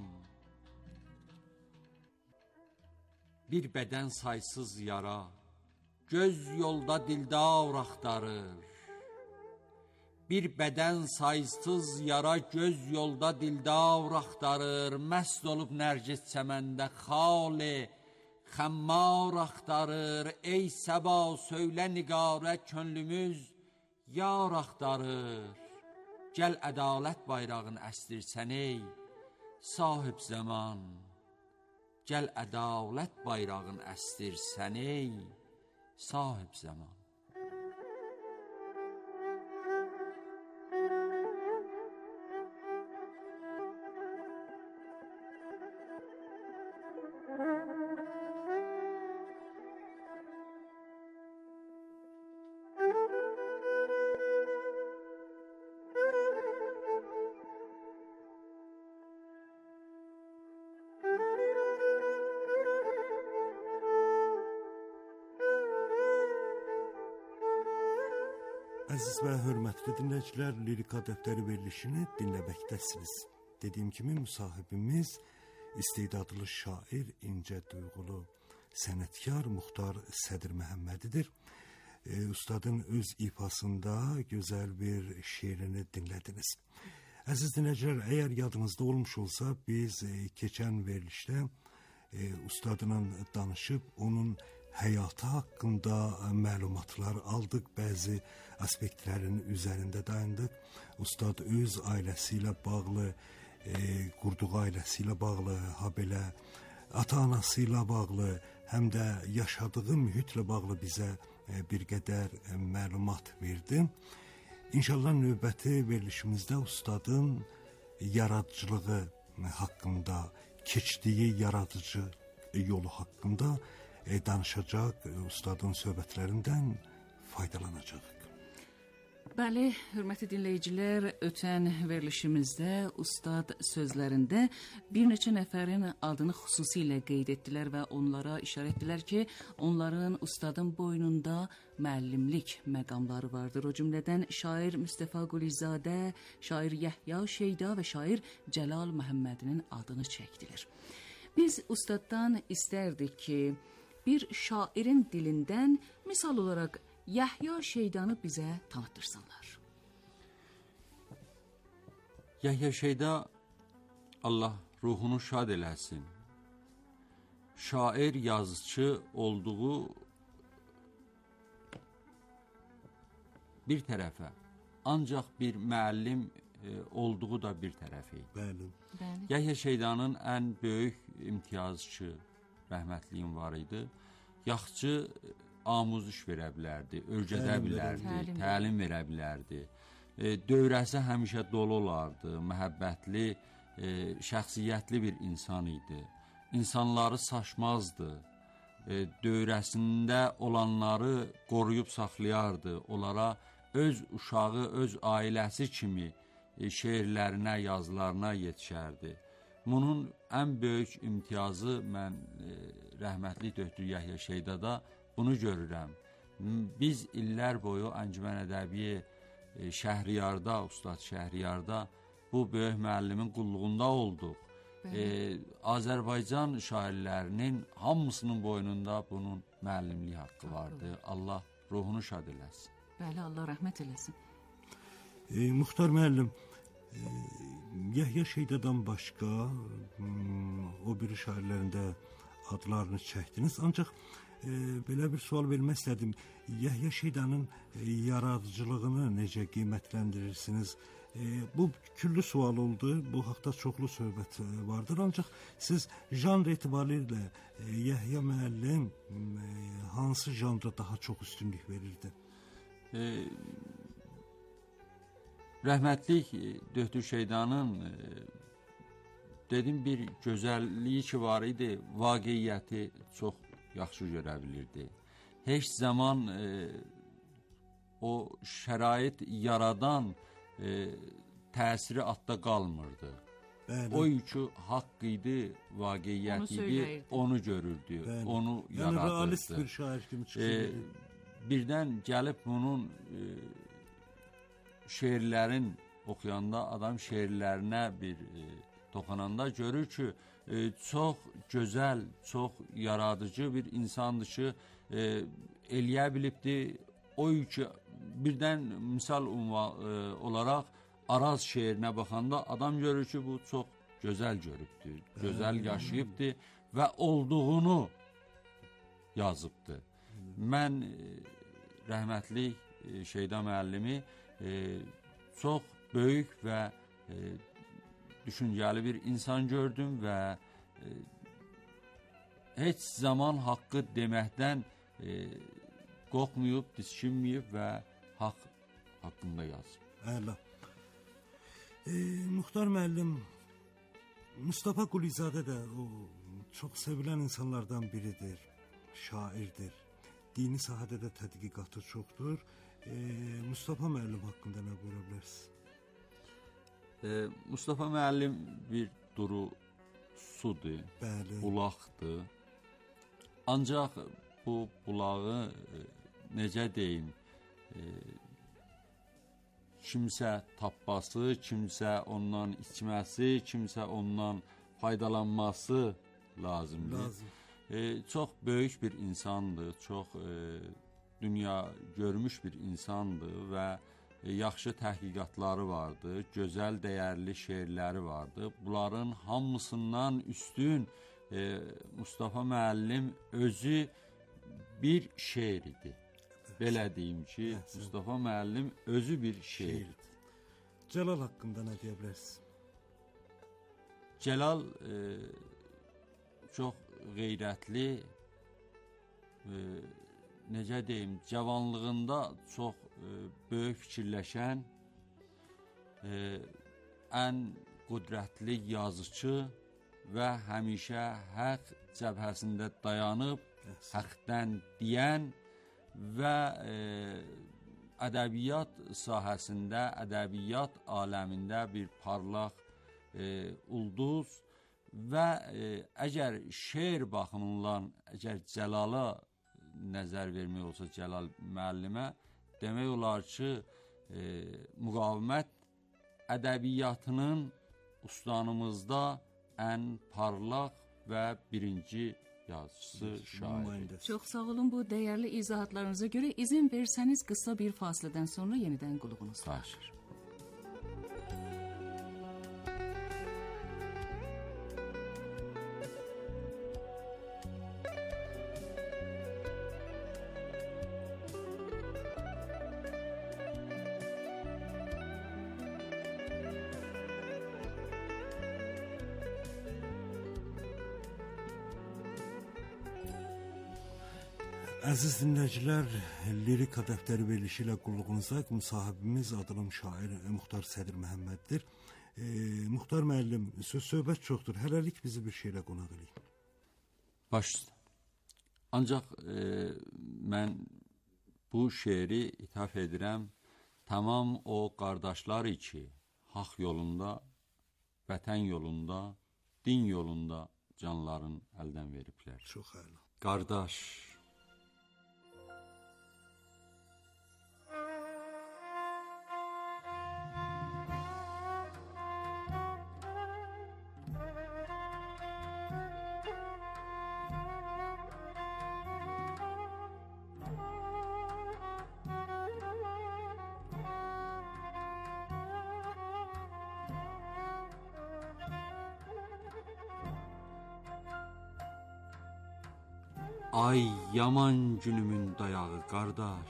Bir bədən saysız yara, göz yolda dildar axtarır. Bir bədən saysız yara, göz yolda dildar axtarır. Məst olub nərgiz çəməndə xali xəmmar axtarır. Ey səba, söylə nigarə, könlümüz yar axtarır. Gəl ədalət bayrağını əstirsən ey sahib zaman. Gəl ədalət bayrağını əstirsən ey sahib zaman. Əziz və hörmətli dinləyicilər, Lirika Dəftəri verilişini dinləməkdəsiniz. Dediyim kimi müsahibimiz istedadlı şair, incə duyğulu sənətkar Muxtar Sədir Məhəmmədidir. E, ustadın öz ifasında gözəl bir şeirini dinlədiniz. Əziz dinləyicilər, əgər yadınızda olmuş olsa, biz e, keçən verilişdə e, ustadla danışıb onun həyatı haqqında məlumatlar aldıq, bəzi aspektlərin üzərində dayandıq. Ustad öz ailəsi ilə bağlı, e, qurduğu ailəsi ilə bağlı, ha belə ata-anası ilə bağlı, həm də yaşadığı mühitlə bağlı bizə e, bir qədər e, məlumat verdi. İnşallah növbəti verilişimizdə ustadın yaradıcılığı haqqında, keçdiyi yaradıcı yolu haqqında E, danışacaq, e, ustadın söhbətlərindən faydalanacaq. Bəli, hörmətli dinləyicilər, ötən verilişimizdə ustad sözlərində bir neçə nəfərin adını xüsusilə qeyd etdilər və onlara işarət etdilər ki, onların ustadın boynunda müəllimlik məqamları vardır. O cümlədən şair Müstəfa Qulizadə, şair Yəhya Şeyda və şair Cəlal Məhəmmədinin adını çəkdilər. Biz ustaddan istərdik ki, bir şairin dilindən misal olaraq Yəhya Şeydanı bizə tanıtırsınlar. Yəhya Şeyda, Allah ruhunu şad eləsin, şair, yazıcı olduğu bir tərəfə, ancaq bir müəllim e, olduğu da bir tərəfi. Bəli. Bəli. Yəhya Şeydanın ən böyük imtiyazçı rəhmətliyin var idi. Yaxçı amuzuş verə bilərdi, öyrədə Təlim bilərdi, Təlim. təlim verə bilərdi. E, dövrəsi həmişə dolu olardı, məhəbbətli, e, şəxsiyyətli bir insan idi. İnsanları saçmazdı, e, dövrəsində olanları qoruyub saxlayardı, onlara öz uşağı, öz ailəsi kimi e, şeirlərinə, yazılarına yetişərdi. Bunun ən böyük imtiyazı mən e, rəhmətli Döktür Yəhya Şeydada bunu görürəm. Biz illər boyu Əncümən Ədəbiyyə e, Şəhriyarda, Ustad Şəhriyarda bu böyük müəllimin qulluğunda olduq. E, Azərbaycan şairlərinin hamısının boynunda bunun müəllimlik haqqı vardı. Allah ruhunu şad eləsin. Bəli, Allah rəhmət eləsin. E, Muxtar müəllim, e, Yəhya Şeydadan başqa hmm, o biri şairlərində adlarını çəkdiniz. Ancaq e, belə bir sual vermək istədim. Yəhya Şeydanın e, yaradıcılığını necə qiymətləndirirsiniz? E, bu küllü sual oldu. Bu haqda çoxlu söhbət vardır. Ancaq siz janr etibarilə e, Yəhya müəllim e, hansı janra daha çox üstünlük verirdi? E, Rəhmətlik Döktür Şeydanın e, dedim bir gözəlliyi ki var idi, vaqiyyəti çox yaxşı görə bilirdi. Heç zaman e, o şərait yaradan e, təsiri adda qalmırdı. Bəli. O yükü haqq idi, vaqiyyət Onu idi, onu görürdü, Bəli. onu Yəni yaradırdı. realist bir şair kimi çıxır. E, birdən gəlib bunun e, şeirlərin oxuyanda adam şeirlərinə bir e, toxananda görür ki, e, çox gözəl, çox yaradıcı bir insandır ki, e, eləyə bilibdi. O yükü birdən misal unva, e, olaraq Araz şeirinə baxanda adam görür ki, bu çox gözəl görübdür, gözəl yaşayıbdır və olduğunu yazıbdır. Mən e, rəhmətli e, Şeyda müəllimi e, çox böyük və e, düşüncəli bir insan gördüm və e, heç zaman haqqı deməkdən e, qorxmayıb, diskinməyib və haqq haqqında yazıb. Əla. E, Muxtar müəllim, Mustafa Qulizadə də o çox sevilən insanlardan biridir, şairdir. Dini sahədə də tədqiqatı çoxdur. E, Mustafa müəllim haqqında nə buyura bilərsiniz? E, Mustafa müəllim bir duru sudur, Bəli. bulaqdır. Ancaq bu bulağı e, necə deyim, e, kimsə tapması, kimsə ondan içməsi, kimsə ondan faydalanması lazımdır. Lazım. E, çox böyük bir insandır, çox e, dünya görmüş bir insandır və e, yaxşı təhqiqatları vardı, gözəl, dəyərli şeirləri vardı. Bunların hamısından üstün e, Mustafa müəllim özü bir şeir idi. Belə deyim ki, Evet, Mustafa müəllim özü bir şeir. Şeir. Cəlal haqqında nə deyə bilərsiniz? Cəlal e, çox qeyrətli, e, necə deyim, cavanlığında çox e, böyük fikirləşən, e, ən qüdrətli yazıcı və həmişə haqq cəbhəsində dayanıb, haqdən deyən və e, ədəbiyyat sahəsində, ədəbiyyat aləmində bir parlaq e, ulduz və e, əgər şeir baxımından, əgər Cəlala nəzər vermək olsa Cəlal müəllimə, demək olar ki, e, müqavimət ədəbiyyatının ustanımızda ən parlaq və birinci yazıcısı, şairi. Çox sağ olun bu dəyərli izahatlarınıza görə. İzin versəniz qısa bir fasilədən sonra yenidən qulluğunuzda. Xahiş. Əziz dinləyicilər, Lirika dəftəri verilişi ilə qulluğunuza müsahibimiz adılım şair Muxtar Sədir Məhəmməddir. E, Muxtar müəllim, söz söhbət çoxdur. Hələlik bizi bir şeylə qonaq eləyin. Baş üstə. Ancaq e, mən bu şeiri ithaf edirəm tamam o qardaşlar ki, haqq yolunda, vətən yolunda, din yolunda canların əldən veriblər. Çox əla. Qardaş, ay yaman günümün dayağı qardaş.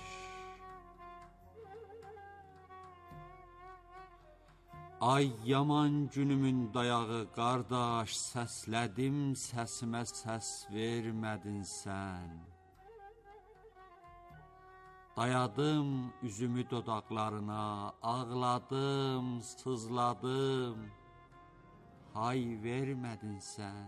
Ay yaman günümün dayağı qardaş, səslədim, səsimə səs vermədin sən. Dayadım üzümü dodaqlarına, ağladım, sızladım, hay vermədin sən.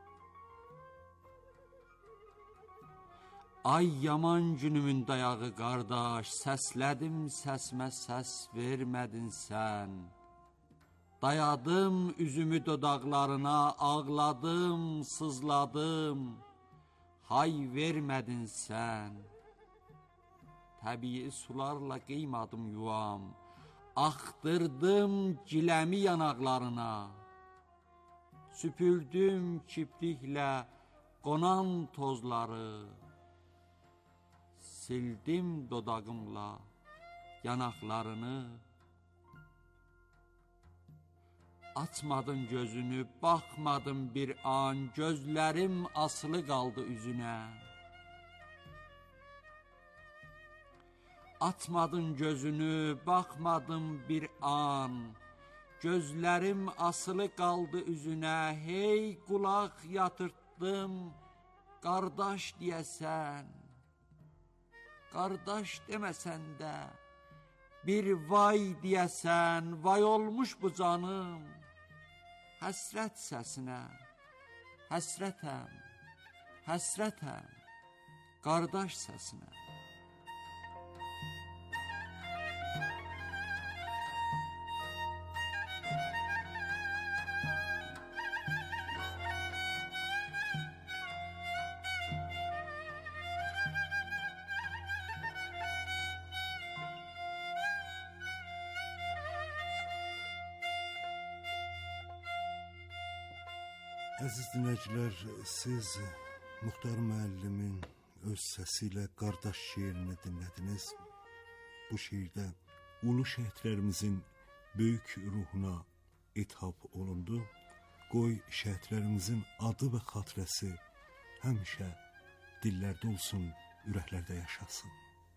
Ay yaman günümün dayağı qardaş, səslədim, səsimə səs vermədin sən. Dayadım üzümü dodaqlarına, ağladım, sızladım, hay vermədin sən. Təbii sularla qıymadım yuvam, axtırdım giləmi yanaqlarına. Süpürdüm kipriklə qonan tozları, sildim dodağımla yanaqlarını. Açmadın gözünü, baxmadın bir an, gözlərim asılı qaldı üzünə. Açmadın gözünü, baxmadın bir an, gözlərim asılı qaldı üzünə. Hey qulaq yatırtdım, qardaş deyəsən. Qardaş deməsən də, bir vay deyəsən, vay olmuş bu canım. Həsrət səsinə, həsrətəm, həsrətəm, qardaş səsinə. Əziz dinləyicilər, siz Muxtar müəllimin öz səsi ilə Qardaş şeirini dinlədiniz. Bu şeirdə ulu şəhidlərimizin böyük ruhuna ithaf olundu. Qoy şəhidlərimizin adı və xatirəsi həmişə dillərdə olsun, ürəklərdə yaşasın.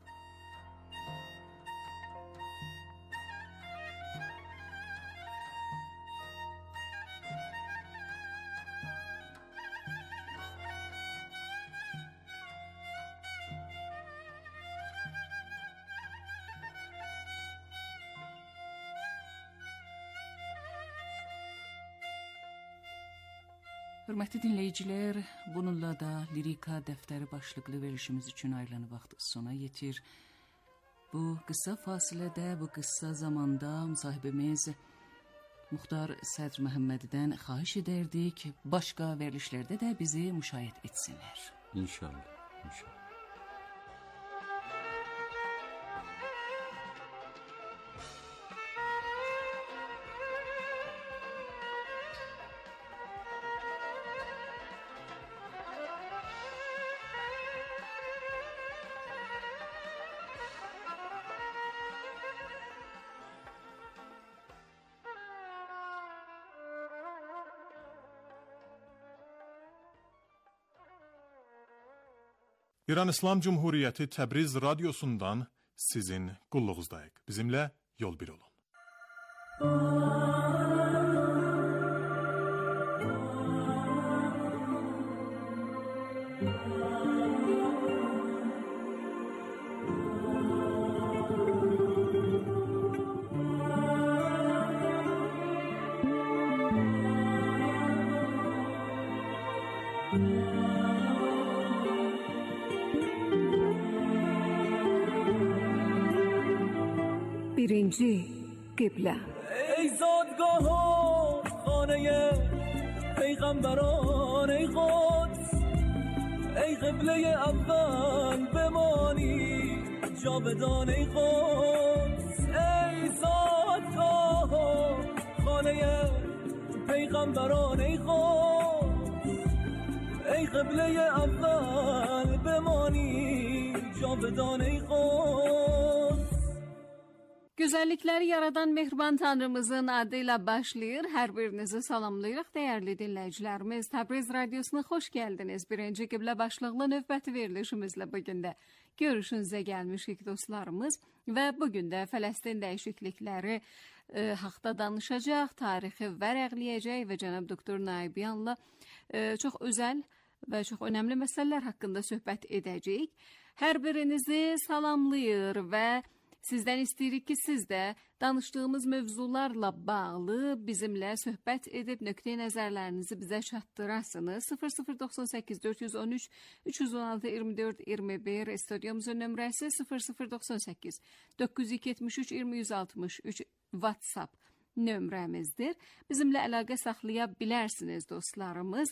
Hörmətli dinləyicilər, bununla da Lirika dəftəri başlıqlı verilişimiz üçün ayrılan vaxt sona yetir. Bu qısa fasilədə, bu qısa zamanda müsahibimiz Muxtar Sədr Məhəmmədidən xahiş edərdik, başqa verilişlərdə də bizi müşahidə etsinlər. İnşallah, inşallah. İran İslam Cumhuriyeti Təbriz radyosundan sizin qulluğuzdayıq. Bizimlə yol bir olun. birinci قبله. ای زادگاه و خانه پیغمبران، ای قدس، ای قبله اول بمانی جاودان، ای قدس، ای زادگاه و خانه پیغمبران، ای قدس، ای قبله اول بمانی جاودان، ای قدس. Gözəllikləri yaradan mehriban Tanrımızın adıyla başlayır. Hər birinizi salamlayırıq dəyərli dinləyicilərimiz. Təbriz Radiosuna xoş gəldiniz. Birinci qiblə başlıqlı növbəti verilişimizlə bugün də görüşünüzə gəlmişik dostlarımız və bugün də Fələstin dəyişiklikləri e, haqda danışacaq, tarixi vərəqləyəcək və cənab doktor Naibyanla e, çox özəl və çox önəmli məsələlər haqqında söhbət edəcəyik. Hər birinizi salamlayır və sizdən istəyirik ki, siz də danışdığımız mövzularla bağlı bizimlə söhbət edib nöqteyi nəzərlərinizi bizə çatdırasınız. sıfır sıfır doxsan səkkiz dörd yüz on üç üç yüz on altı iyirmi dörd iyirmi bir studyomuzun nömrəsi sıfır sıfır doxsan səkkiz doqquz yüz yetmiş üç iyirmi yüz altmış üç WhatsApp nömrəmizdir. Bizimlə əlaqə saxlaya bilərsiniz dostlarımız.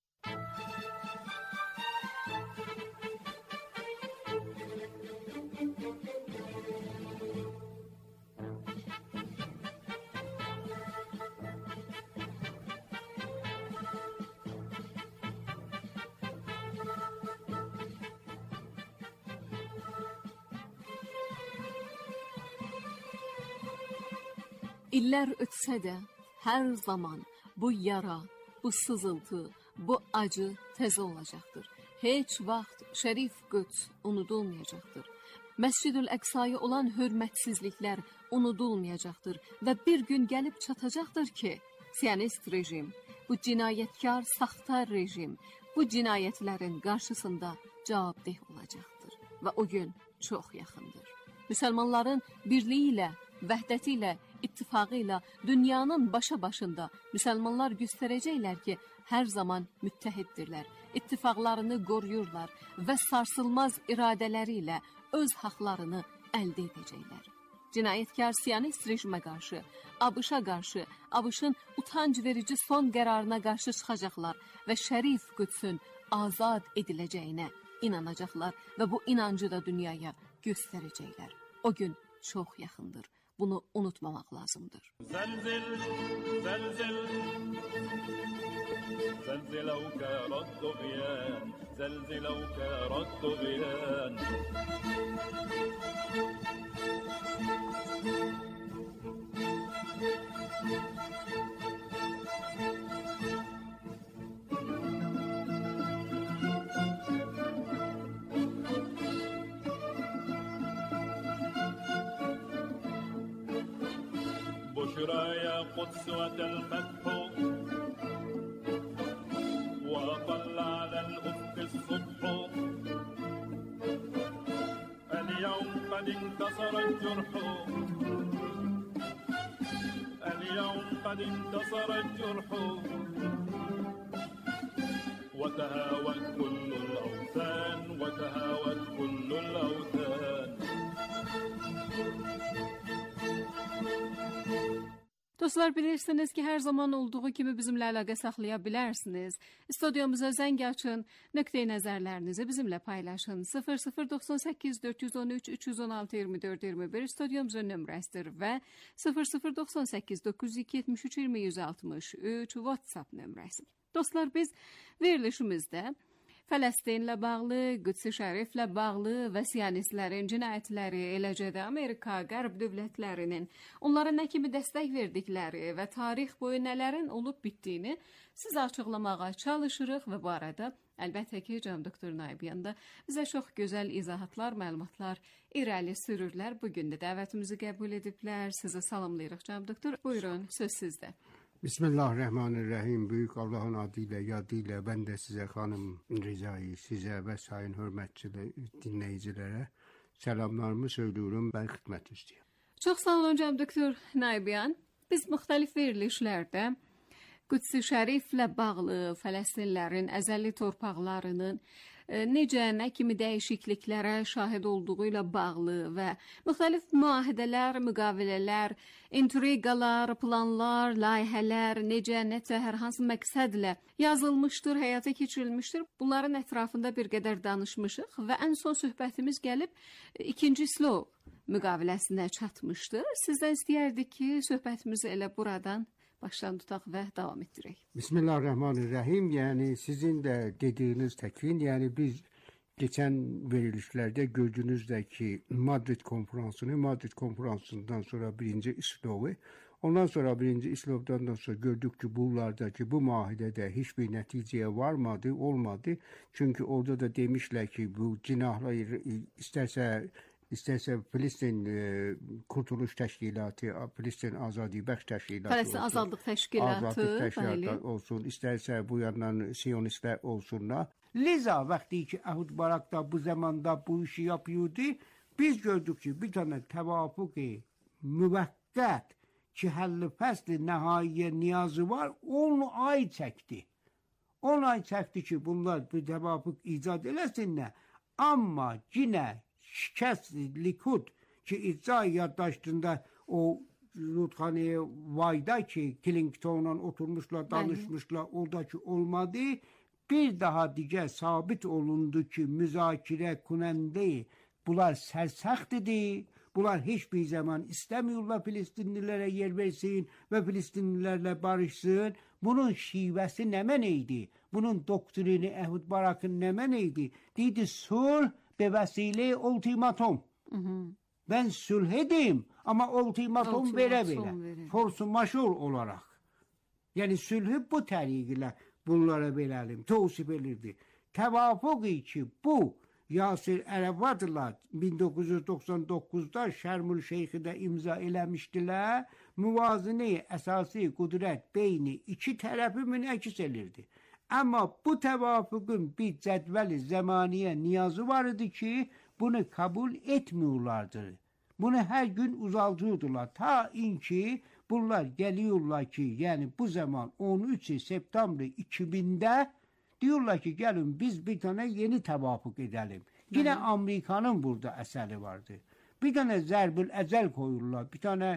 İllər ötsə də hər zaman bu yara, bu sızıltı, bu acı təzə olacaqdır. Heç vaxt Şərif Qüds unudulmayacaqdır. Məscid-ül Əqsaya olan hörmətsizliklər unudulmayacaqdır və bir gün gəlib çatacaqdır ki, Siyonist rejim, bu cinayətkar, saxta rejim, bu cinayətlərin qarşısında cavabdeh olacaqdır və o gün çox yaxındır. Müsəlmanların birliyi ilə, vəhdəti ilə, ittifaqı ilə dünyanın başa başında müsəlmanlar göstərəcəklər ki, hər zaman müttəhiddirlər, ittifaqlarını qoruyurlar və sarsılmaz iradələri ilə öz haqlarını əldə edəcəklər. Cinayətkar Siyonist rejimə qarşı, ABŞ-a qarşı, ABŞ-ın utanc verici son qərarına qarşı çıxacaqlar və Şərif Qüdsün azad ediləcəyinə inanacaqlar və bu inancı da dünyaya göstərəcəklər. O gün çox yaxındır. bunu unutmamaq lazımdır. زلزل زلزل زلزل وكار الطغيان زلزل وكار الطغيان بشرى يا قدس وتلفتح وأطل على الأفق الصبح اليوم قد انتصر الجرح اليوم قد انتصر الجرح وتهاوت كل الأوثان وتهاوت كل الأوثان. Dostlar, bilirsiniz ki her zaman olduğu kimi bizimlə əlaqə saxlaya bilərsiniz. Studiyamıza zəng açın, nöqteyi nəzərlərinizi bizimlə paylaşın. sıfır sıfır doxsan səkkiz dörd yüz on üç üç yüz on altı iyirmi dörd iyirmi bir studiyamızın nömrəsidir və sıfır sıfır doxsan səkkiz doqquz yüz iki yetmiş üç iyirmi yüz altmış üç WhatsApp nömrəsi. Dostlar, biz verilişimizdə Fələstinlə bağlı, Qüds-i Şəriflə bağlı və Siyonistlərin cinayətləri, eləcə də Amerika, Qərb dövlətlərinin onlara nə kimi dəstək verdikləri və tarix boyu nələrin olub bitdiyini sizə açıqlamağa çalışırıq və bu arada əlbəttə ki, cənab doktor Nayibyan da bizə çox gözəl izahatlar, məlumatlar irəli sürürlər. Bugün də dəvətimizi qəbul ediblər. Sizə salamlayırıq cənab doktor. Buyurun, söz sizdə. Bismillahirrahmanirrahim. Büyük Allah'ın adıyla, yadıyla ben de size hanım Riza'yı, size ve sayın hürmetçiler, dinleyicilere selamlarımı söylüyorum. Ben xidmət istəyirəm. Çox sağ olun cənab doktor Nayibyan. Biz müxtəlif verilişlərdə Qüds-i Şəriflə bağlı Fələstinlərin əzəli torpaqlarının necə, nə kimi dəyişikliklərə şahid olduğu ilə bağlı və müxtəlif müahidələr, müqavilələr, intriqalar, planlar, layihələr necə, necə, hər hansı məqsədlə yazılmışdır, həyata keçirilmişdir. Bunların ətrafında bir qədər danışmışıq və ən son söhbətimiz gəlib ikinci Slov müqaviləsinə çatmışdır. Sizdən istəyərdik ki, söhbətimizi elə buradan baştan tutaq və davam etdirək. Bismillahirrahmanirrahim. Yani sizin de dediğiniz tekvin, yani biz geçen verilişlerde gördüğünüzdeki Madrid konferansını, Madrid konferansından sonra birinci İslov'u, ondan sonra birinci İslov'dan sonra gördük ki bunlardaki bu mahidede hiçbir neticeye varmadı, olmadı. Çünkü orada da demişler ki bu cinahları isterse İsterse Filistin e, Kurtuluş Təşkilatı, Filistin Azadi Bəxş Təşkilatı Filistin olsun, Azadlıq Təşkilatı, Azadlıq Təşkilatı olsun, isterse bu yandan Siyonistler olsunlar. Liza vakti ki Ehud Barak da bu zamanda bu işi yapıyordu, biz gördük ki bir tane tevafuk-i müvəqqət ki həlli fəsli nəhaiyə niyazı var, on ay çəkdi. on ay çəkdi ki bunlar bir tevafuk icad eləsinlər, amma yine şikəst Likud ki icra yaddaştında o Rudxaneye Vayda ki Clinton'la oturmuşlar, danışmışlar, oradaki olmadı. Bir daha digər sabit olundu ki müzakirə kunəndə bunlar sərsəxtdir. Bunlar hiçbir zaman istemiyorlar Filistinlilere yer versin ve Filistinlilerle barışsın. Bunun şivesi neme neydi? Bunun doktrini Ehud Barak'ın neme neydi? Dedi sulh be vesile ultimatum. Hı hı. Ben sulh edeyim ama ultimatum, ultimatum vere vere. Force majeure olarak. Yani sulhü bu tarihiyle bunlara verelim. Tavsif edildi. Tevafuk için bu Yasir Arafat'la bin dokuz yüz doksan dokuzda Şərmül Şeyx'de imza eləmişdilər. Müvazini əsası kudret beyni iki tərəfi münəks elirdi. Ama bu tevafukun bir cədvəli zamaniye niyazı var idi ki bunu kabul etmiyorlardı. Bunu her gün uzaltıyordular. Ta inki bunlar geliyorlar ki yani bu zaman on üç September iki binde diyorlar ki gelin biz bir tane yeni tevafuk edelim. Yine hı-hı. Amerika'nın burada eseri vardı. Bir tane zerbül ezel koyurlar. Bir tane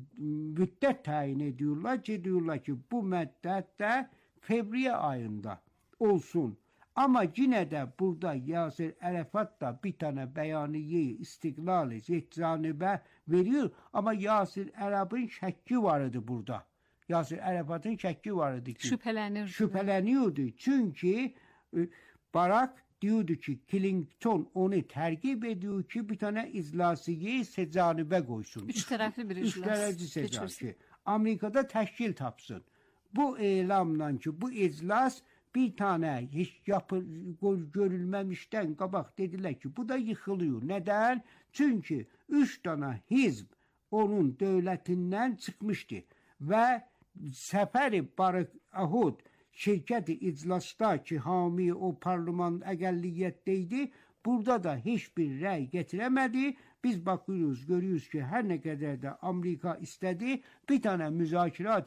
müddet tayin ediyorlar ki diyorlar ki bu müddette Fevriye ayında olsun. Amma yenə də burada Yasir Ərəfat da bir tane bəyaniyi istiqlali zeccanibə veriyor. Amma Yasir Ərəbin şəkki var idi burada. Yasir Ərəfatın şəkki var idi ki. Şübhələnirdi. Şübhəleniyordu. Çünkü e, Barak diyordu ki Clinton onu tergip ediyor ki bir tane izlasiyi secanibə koysun. Üç tərəfli bir iclas. Üç tərəfli secasi. Amerika'da təşkil tapsın. Bu elamla ki bu iclas bir tane hiç yapı, görülmemişten qabaq dediler ki bu da yıkılıyor. Neden? Çünkü üç tane hizb onun devletinden çıkmıştı. Ve Səfəri Barık Ahud şirketi iclasda ki hami o parlament əqəlliyyətdeydi. Burada da hiçbir rəy getiremedi. Biz bakıyoruz, görüyoruz ki her ne kadar da Amerika istedi bir tane müzakirat